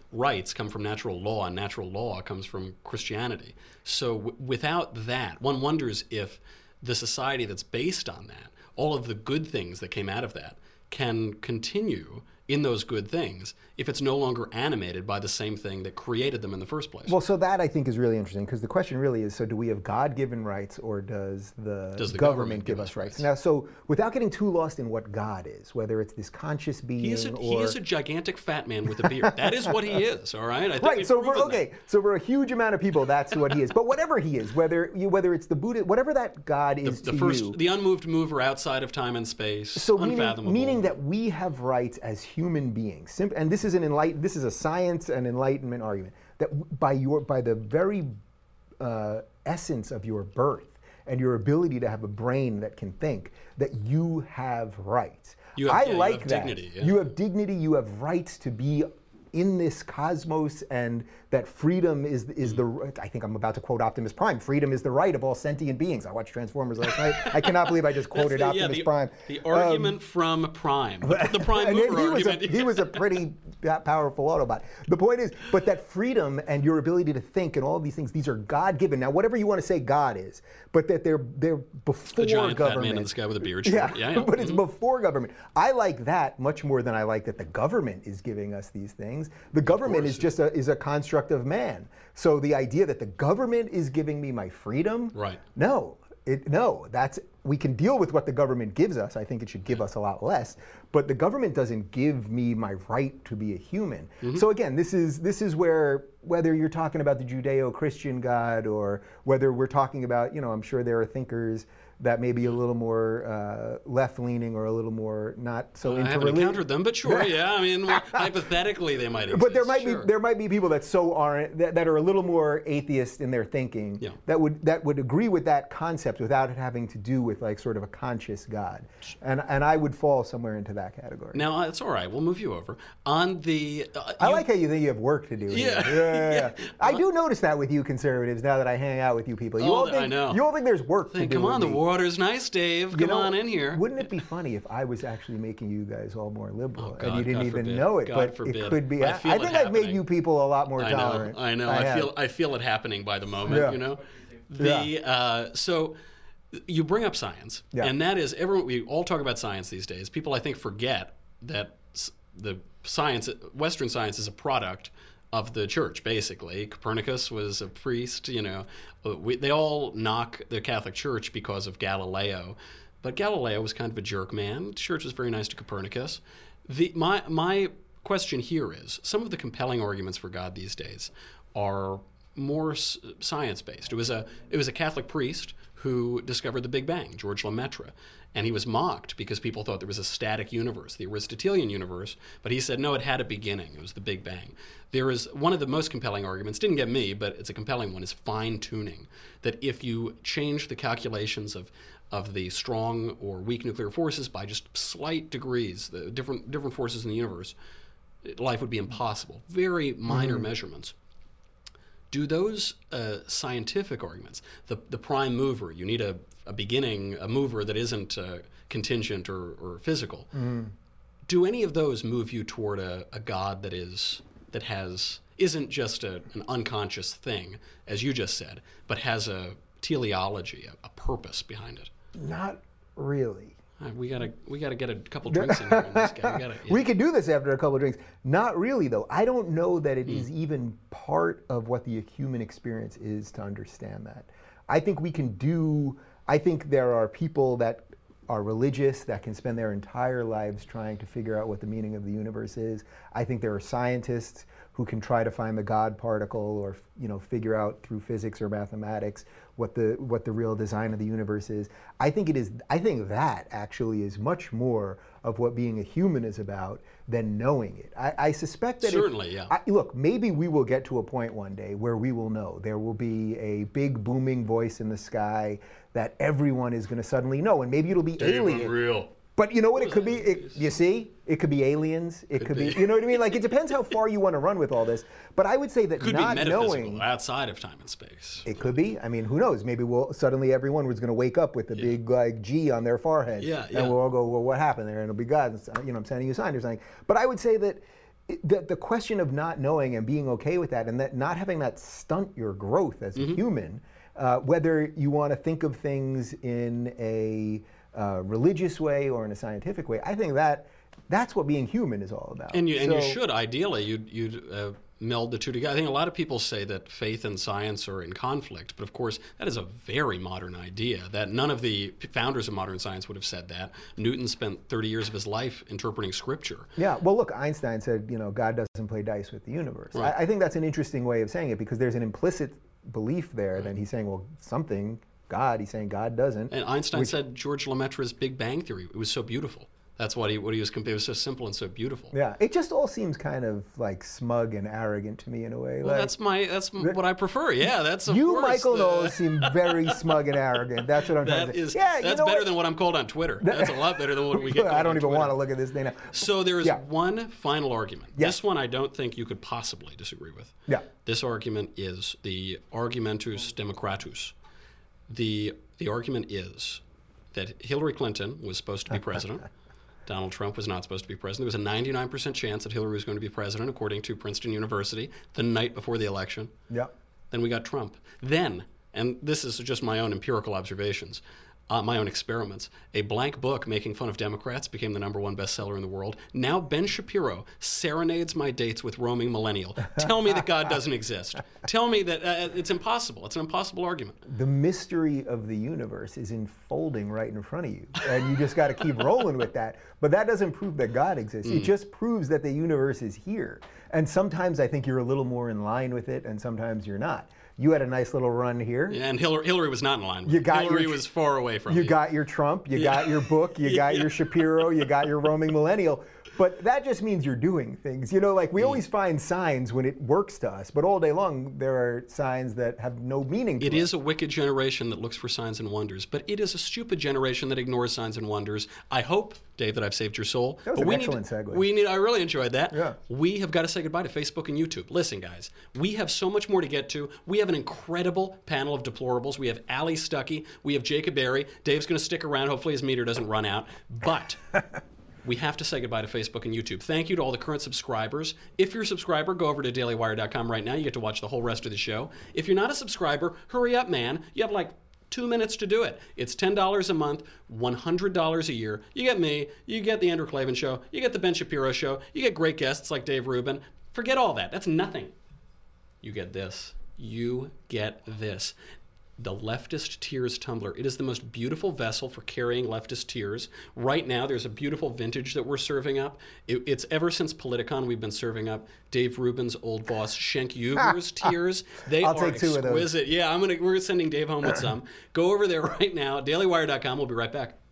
rights come from natural law, and natural law comes from Christianity. So w- without that, one wonders if the society that's based on that, all of the good things that came out of that, can continue in those good things if it's no longer animated by the same thing that created them in the first place. Well, so that I think is really interesting, because the question really is, so do we have God-given rights, or does the, Does the government, government give give us us rights? rights? Now, so without getting too lost in what God is, whether it's this conscious being He is, a, or... he is a gigantic fat man with a beard. That is what he is, all right? I think Right, we've so for, proven okay, that. so for a huge amount of people, that's what he is. But whatever he is, whether you, whether it's the Buddha, whatever that God is The to first, you, the unmoved mover outside of time and space, so meaning, unfathomable. meaning that we have rights as human beings. Sim- and this is an enlighten, this is a science and enlightenment argument, that w- by your by the very uh, essence of your birth and your ability to have a brain that can think, that you have rights. You have- I yeah, you like have that. dignity, yeah. You have dignity. You have rights to be in this cosmos, and that freedom is is the. I think I'm about to quote Optimus Prime. Freedom is the right of all sentient beings. I watched Transformers last night. I cannot believe I just That's quoted the, yeah, Optimus the, Prime. The Um, argument from Prime. The, the Prime and mover he was, a, argument. he was a pretty powerful Autobot. The point is, but that freedom and your ability to think and all of these things, these are God-given. Now, whatever you want to say God is, but that they're they're before a giant government. fat man in the sky with a beard. Sure. Yeah, yeah, yeah. but it's Mhm. before government. I like that much more than I like that the government is giving us these things. The government is just a, is a construct of man. So the idea that the government is giving me my freedom, Right. no, it, no, that's we can deal with what the government gives us. I think it should give us a lot less. But the government doesn't give me my right to be a human. Mm-hmm. So again, this is this is where whether you're talking about the Judeo-Christian God or whether we're talking about, you know, I'm sure there are thinkers that may be a little more uh, left-leaning or a little more not so I into haven't religion. encountered them, but sure, yeah. I mean, well, hypothetically, they might exist. But there might sure. be there might be people that so aren't that, that are a little more atheist in their thinking Yeah. that would that would agree with that concept without it having to do with like sort of a conscious God, and and I would fall somewhere into that category. Now, uh, it's all right. We'll move you over. On the... Uh, I you- like how you think you have work to do. here. Yeah. yeah, yeah, yeah. Yeah. I do notice that with you conservatives now that I hang out with you people. You Oh, all I think know. you all think there's work Think, to do. come on, the with me. water's nice, Dave. You Come know, on in here. Wouldn't it be funny if I was actually making you guys all more liberal Oh, and God, you didn't God even forbid. know it? God but forbid. it could be. I I, feel I it think I've made happening. you people a lot more I know, tolerant. I know. I, have. feel I feel it happening by the moment, Yeah. you know? The uh, so you bring up science, Yeah. and that is everyone we all talk about science these days. People I think forget that s- the science Western science is a product of the church, basically. Copernicus was a priest, you know. We, they all knock the Catholic Church because of Galileo. But Galileo was kind of a jerk man. The church was very nice to Copernicus. The, my, my question here is, some of the compelling arguments for God these days are more s- science-based. It was a it was a Catholic priest who discovered the Big Bang, George Lemaitre. And he was mocked because people thought there was a static universe, the Aristotelian universe. But he said, no, it had a beginning. It was the Big Bang. There is one of the most compelling arguments, didn't get me, but it's a compelling one, is fine-tuning. That if you change the calculations of of the strong or weak nuclear forces by just slight degrees, the different different forces in the universe, life would be impossible. Very minor Mm-hmm. measurements. Do those uh, scientific arguments, the the prime mover, you need a, a beginning, a mover that isn't uh, contingent or, or physical. Mm-hmm. Do any of those move you toward a, a God that is that has isn't just a, an unconscious thing, as you just said, but has a teleology, a, a purpose behind it? Not really. Uh, we gotta we gotta get a couple drinks in here on this guy. We gotta, yeah. We could do this after a couple of drinks. Not really, though. I don't know that it Hmm. is even part of what the human experience is to understand that. I think we can do, I think there are people that are religious that can spend their entire lives trying to figure out what the meaning of the universe is. I think there are scientists who can try to find the God particle or, you know, figure out through physics or mathematics what the what the real design of the universe is. I think it is I think that actually is much more of what being a human is about than knowing it. I, I suspect that if- Certainly, yeah. I, look, maybe we will get to a point one day where we will know. There will be a big booming voice in the sky that everyone is going to suddenly know, and maybe it'll be alien. Real. But you know what? It could be. It, you see, it could be aliens. It could, Could be. be. You know what I mean? Like it depends how far you want to run with all this. But I would say that Could not be metaphysical, knowing. outside of time and space. It could be. I mean, who knows? Maybe we'll suddenly everyone was going to wake up with a big like G on their forehead, Yeah, and yeah. we'll all go, well, what happened there? And it'll be God. You know, I'm sending you a sign or something. But I would say that the, the question of not knowing and being okay with that, and that not having that stunt your growth as a mm-hmm. human, uh, whether you want to think of things in a uh, religious way or in a scientific way, I think that that's what being human is all about. And you, and so, you should, ideally, you'd, you'd uh, meld the two together. I think a lot of people say that faith and science are in conflict, but of course, that is a very modern idea, that none of the founders of modern science would have said that. Newton spent thirty years of his life interpreting scripture. Yeah, well, look, Einstein said, you know, God doesn't play dice with the universe. Right. I, I think that's an interesting way of saying it, because there's an implicit belief there right. that he's saying, well, something, God, he's saying God doesn't. And Einstein which, said George Lemaitre's Big Bang Theory. It was so beautiful. That's what he what he was. It was so simple and so beautiful. Yeah, it just all seems kind of like smug and arrogant to me in a way. Well, like, that's my that's th- what I prefer. Yeah, that's of you, course, Michael the... Knowles, seem very smug and arrogant. That's what I'm that trying to say. Is, yeah, that's you know better what? than what I'm called on Twitter. That's a lot better than what we get. I don't on even Twitter. want to look at this thing now. So there is yeah. one final argument. Yeah. This one I don't think you could possibly disagree with. Yeah. This argument is the argumentus democratus. The the argument is that Hillary Clinton was supposed to be president. Donald Trump was not supposed to be president. There was a ninety-nine percent chance that Hillary was going to be president, according to Princeton University, the night before the election. Yeah. Then we got Trump. Then, and this is just my own empirical observations, uh, my own experiments, a blank book making fun of Democrats became the number one bestseller in the world. Now Ben Shapiro serenades my dates with roaming millennial. Tell me that God doesn't exist. Tell me that uh, it's impossible. It's an impossible argument. The mystery of the universe is unfolding right in front of you, and you just got to keep rolling with that. But that doesn't prove that God exists. Mm. It just proves that the universe is here. And sometimes I think you're a little more in line with it, and sometimes you're not. You had a nice little run here. Yeah, and Hillary, Hillary was not in line with you it. got Hillary your, was far away from You me. got your Trump, you yeah. got your book, you got yeah. your Shapiro, you got your roaming millennial. But that just means you're doing things. You know, like we mm. always find signs when it works to us, but all day long there are signs that have no meaning to It us. is a wicked generation that looks for signs and wonders, but it is a stupid generation that ignores signs and wonders. I hope, Dave, that I've saved your soul. That was but an we excellent need, segue. We need, I really enjoyed that. Yeah. We have got to say goodbye to Facebook and YouTube. Listen, guys, we have so much more to get to. We have an incredible panel of deplorables. We have Ali Stuckey. We have Jacob Berry. Dave's going to stick around. Hopefully his meter doesn't run out. But we have to say goodbye to Facebook and YouTube. Thank you to all the current subscribers. If you're a subscriber, go over to daily wire dot com right now. You get to watch the whole rest of the show. If you're not a subscriber, hurry up, man. You have like two minutes to do it. It's ten dollars a month, one hundred dollars a year. You get me. You get the Andrew Klavan Show. You get the Ben Shapiro Show. You get great guests like Dave Rubin. Forget all that. That's nothing. You get this. You get this. The Leftist Tears Tumbler. It is the most beautiful vessel for carrying leftist tears. Right now, there's a beautiful vintage that we're serving up. It, it's ever since Politicon, we've been serving up Dave Rubin's old boss, Schenk Uber's tears. They I'll are take two of those. exquisite. Yeah, I'm gonna. We're sending Dave home with some. Go over there right now, daily wire dot com. We'll be right back.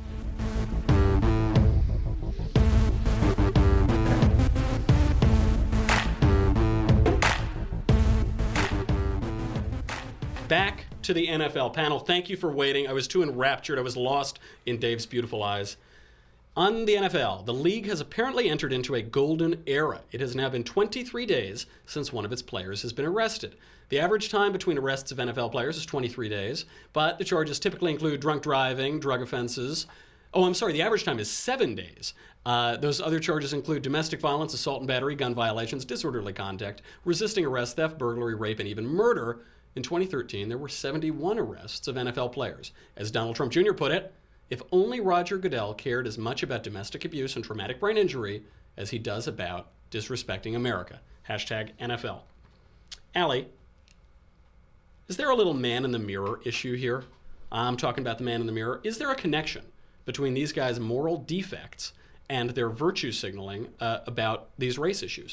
Back to the N F L panel. Thank you for waiting. I was too enraptured. I was lost in Dave's beautiful eyes. On the N F L, the league has apparently entered into a golden era. It has now been twenty-three days since one of its players has been arrested. The average time between arrests of N F L players is twenty-three days, but the charges typically include drunk driving, drug offenses. Oh, I'm sorry, the average time is seven days. Uh, those other charges include domestic violence, assault and battery, gun violations, disorderly conduct, resisting arrest, theft, burglary, rape, and even murder. In twenty thirteen, there were seventy-one arrests of N F L players. As Donald Trump Junior put it, if only Roger Goodell cared as much about domestic abuse and traumatic brain injury as he does about disrespecting America. Hashtag N F L. Ali, is there a little man in the mirror issue here? I'm talking about the man in the mirror. Is there a connection between these guys' moral defects and their virtue signaling uh, about these race issues?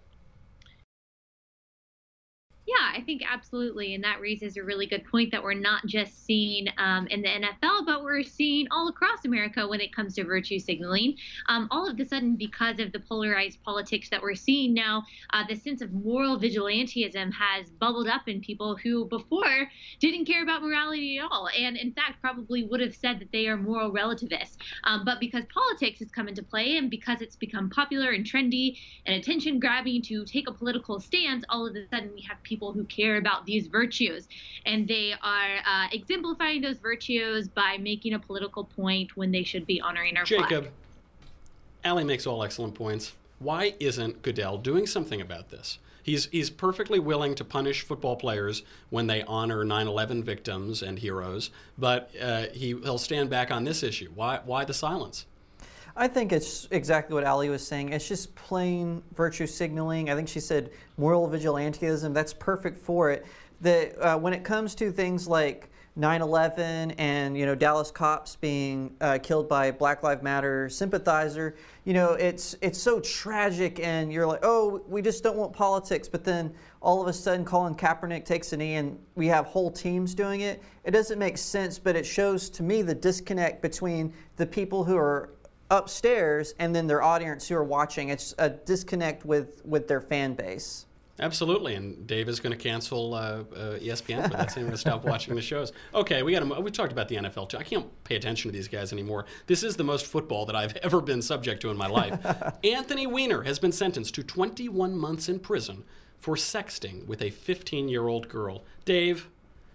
Yeah, I think absolutely. And that raises a really good point that we're not just seeing um, in the N F L, but we're seeing all across America when it comes to virtue signaling. Um, all of a sudden, because of the polarized politics that we're seeing now, uh, the sense of moral vigilantism has bubbled up in people who before didn't care about morality at all. And in fact, probably would have said that they are moral relativists. Um, but because politics has come into play and because it's become popular and trendy and attention grabbing to take a political stance, all of a sudden we have people who care about these virtues, and they are uh, exemplifying those virtues by making a political point when they should be honoring our Jacob, flag. Ali makes all excellent points. Why isn't Goodell doing something about this? He's, he's perfectly willing to punish football players when they honor nine eleven victims and heroes, but uh, he, he'll stand back on this issue. Why, why the silence? I think it's exactly what Ali was saying. It's just plain virtue signaling. I think she said moral vigilantism. That's perfect for it. The, uh, when it comes to things like nine eleven and, you know, Dallas cops being uh, killed by Black Lives Matter sympathizer, you know, it's it's so tragic, and you're like, oh, we just don't want politics. But then all of a sudden Colin Kaepernick takes a knee and we have whole teams doing it. It doesn't make sense, but it shows to me the disconnect between the people who are upstairs and then their audience who are watching. It's a disconnect with, with their fan base. Absolutely, and Dave is going to cancel uh, uh, E S P N for that. So I'm going to stop watching the shows. Okay, we got to. We talked about the N F L too. I can't pay attention to these guys anymore. This is the most football that I've ever been subject to in my life. Anthony Weiner has been sentenced to twenty-one months in prison for sexting with a fifteen-year-old girl. Dave,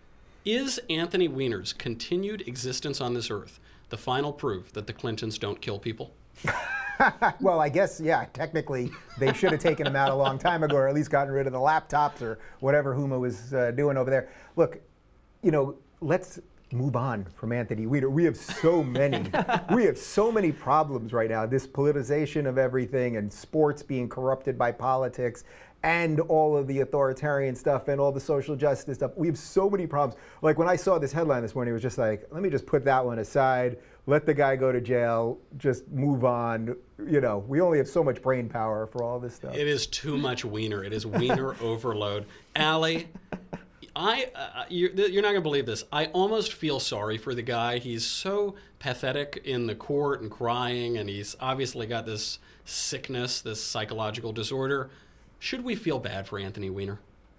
is Anthony Weiner's continued existence on this earth the final proof that the Clintons don't kill people? Well, I guess, yeah, technically they should have taken him out a long time ago, or at least gotten rid of the laptops or whatever Huma was uh, doing over there. Look, you know, let's move on from Anthony Weiner. We have so many, we have so many problems right now. This politicization of everything and sports being corrupted by politics and all of the authoritarian stuff and all the social justice stuff. We have so many problems. Like when I saw this headline this morning, it was just like, let me just put that one aside. Let the guy go to jail, just move on. You know, we only have so much brain power for all this stuff. It is too much Weiner. It is Weiner overload. Ali, I, uh, you're, you're not going to believe this. I almost feel sorry for the guy. He's so pathetic in the court and crying, and he's obviously got this sickness, this psychological disorder. Should we feel bad for Anthony Weiner?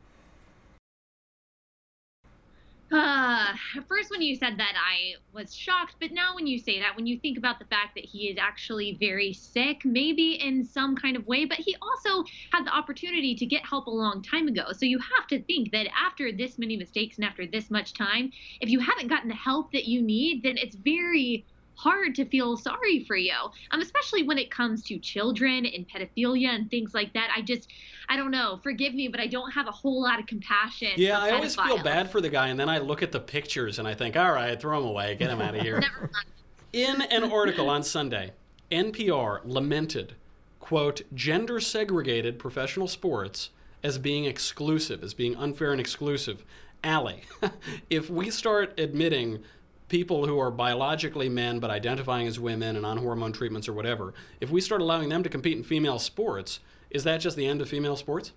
Uh, first, when you said that, I was shocked. But now when you say that, when you think about the fact that he is actually very sick, maybe in some kind of way, but he also had the opportunity to get help a long time ago. So you have to think that after this many mistakes and after this much time, if you haven't gotten the help that you need, then it's very hard to feel sorry for you, um, especially when it comes to children and pedophilia and things like that. I just, I don't know, forgive me, but I don't have a whole lot of compassion. Yeah, for I always feel pedophiles. bad for the guy, and then I look at the pictures and I think, all right, throw him away, get him out of here. Never mind. In an article on Sunday, N P R lamented, quote, gender segregated professional sports as being exclusive, as being unfair and exclusive. Ali, if we start admitting people who are biologically men but identifying as women and on hormone treatments or whatever, if we start allowing them to compete in female sports, is that just the end of female sports?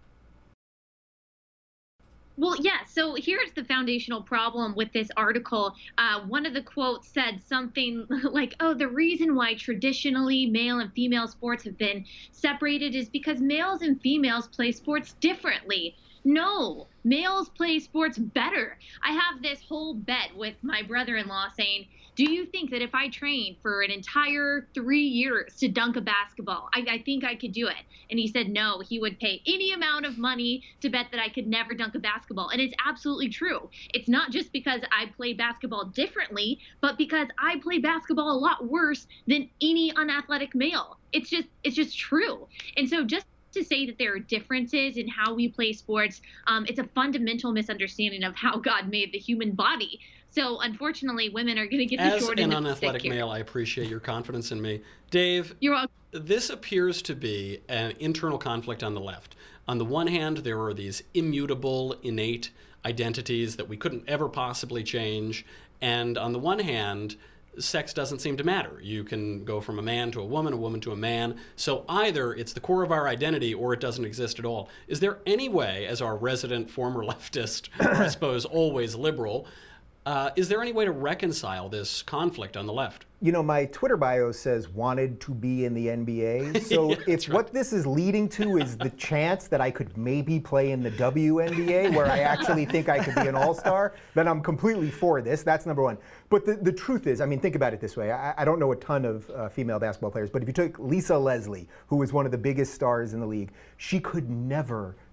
Well, yeah, so here's the foundational problem with this article. Uh, one of the quotes said something like, oh, the reason why traditionally male and female sports have been separated is because males and females play sports differently. No, males play sports better. I have this whole bet with my brother-in-law saying, do you think that if I trained for an entire three years to dunk a basketball, I, I think I could do it? And he said no, he would pay any amount of money to bet that I could never dunk a basketball. And it's absolutely true. It's not just because I play basketball differently, but because I play basketball a lot worse than any unathletic male. It's just, it's just true. And so just to say that there are differences in how we play sports, um, it's a fundamental misunderstanding of how God made the human body. So unfortunately, women are going to get the As short an end of the unathletic stick here. male, I appreciate your confidence in me. Dave, You're welcome. this appears to be an internal conflict on the left. On the one hand, there are these immutable, innate identities that we couldn't ever possibly change. And on the one hand, sex doesn't seem to matter. You can go from a man to a woman, a woman to a man. So either it's the core of our identity or it doesn't exist at all. Is there any way, as our resident former leftist, or I suppose always liberal, uh, is there any way to reconcile this conflict on the left? You know, my Twitter bio says wanted to be in the N B A. So Yeah, if what this is leading to is the chance that I could maybe play in the W N B A, where I actually think I could be an all-star, then I'm completely for this. That's number one. But the, the truth is, I mean, think about it this way. I, I don't know a ton of uh, female basketball players, but if you took Lisa Leslie, who was one of the biggest stars in the league, she could never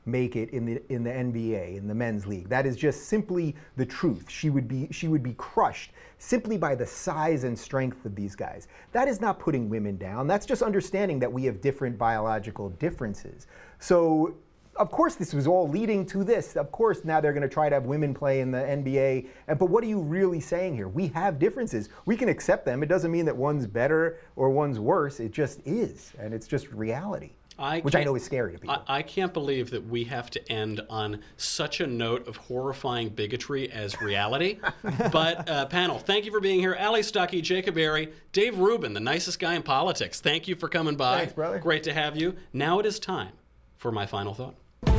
make it in the in the N B A, in the men's league. That is just simply the truth. She would be she would be crushed simply by the size and strength of these guys. That is not putting women down. That's just understanding that we have different biological differences. So of course this was all leading to this. Of course now they're going to try to have women play in the N B A. And but what are you really saying here? We have differences. We can accept them. It doesn't mean that one's better or one's worse. It just is, and it's just reality. I which I know is scary to people. I, I can't believe that we have to end on such a note of horrifying bigotry as reality. But uh, panel, thank you for being here. Ali Stuckey, Jacob Berry, Dave Rubin, the nicest guy in politics. Thank you for coming by. Thanks, brother. Great to have you. Now it is time for my final thought.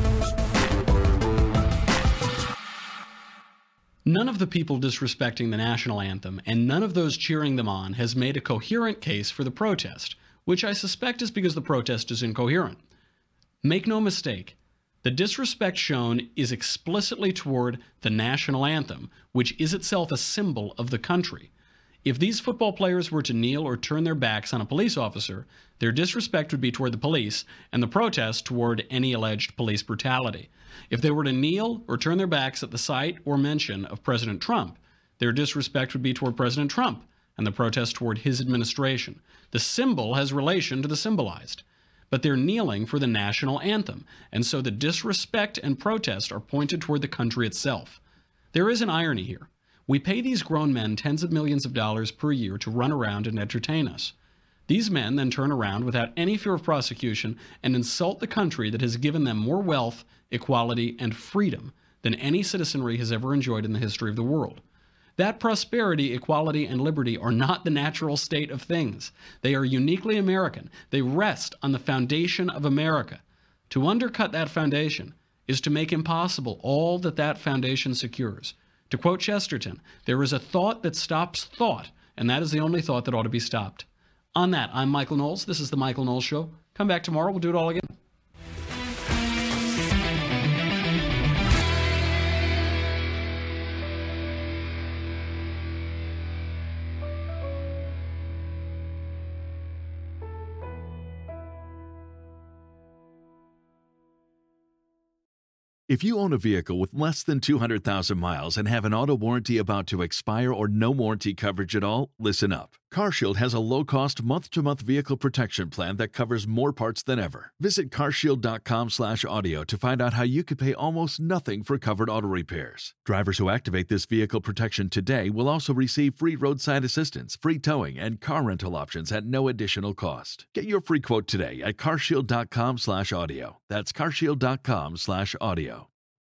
None of the people disrespecting the national anthem and none of those cheering them on has made a coherent case for the protest, which I suspect is because the protest is incoherent. Make no mistake, the disrespect shown is explicitly toward the national anthem, which is itself a symbol of the country. If these football players were to kneel or turn their backs on a police officer, their disrespect would be toward the police, and the protest toward any alleged police brutality. If they were to kneel or turn their backs at the sight or mention of President Trump, their disrespect would be toward President Trump, and the protest toward his administration. The symbol has relation to the symbolized, but they're kneeling for the national anthem, and so the disrespect and protest are pointed toward the country itself. There is an irony here. We pay these grown men tens of millions of dollars per year to run around and entertain us. These men then turn around without any fear of prosecution and insult the country that has given them more wealth, equality, and freedom than any citizenry has ever enjoyed in the history of the world. That prosperity, equality, and liberty are not the natural state of things. They are uniquely American. They rest on the foundation of America. To undercut that foundation is to make impossible all that that foundation secures. To quote Chesterton, there is a thought that stops thought, and that is the only thought that ought to be stopped. On that, I'm Michael Knowles. This is The Michael Knowles Show. Come back tomorrow. We'll do it all again. If you own a vehicle with less than two hundred thousand miles and have an auto warranty about to expire or no warranty coverage at all, listen up. CarShield has a low-cost month-to-month vehicle protection plan that covers more parts than ever. Visit carshield.com slash audio to find out how you could pay almost nothing for covered auto repairs. Drivers who activate this vehicle protection today will also receive free roadside assistance, free towing, and car rental options at no additional cost. Get your free quote today at carshield.com slash audio. That's carshield.com slash audio.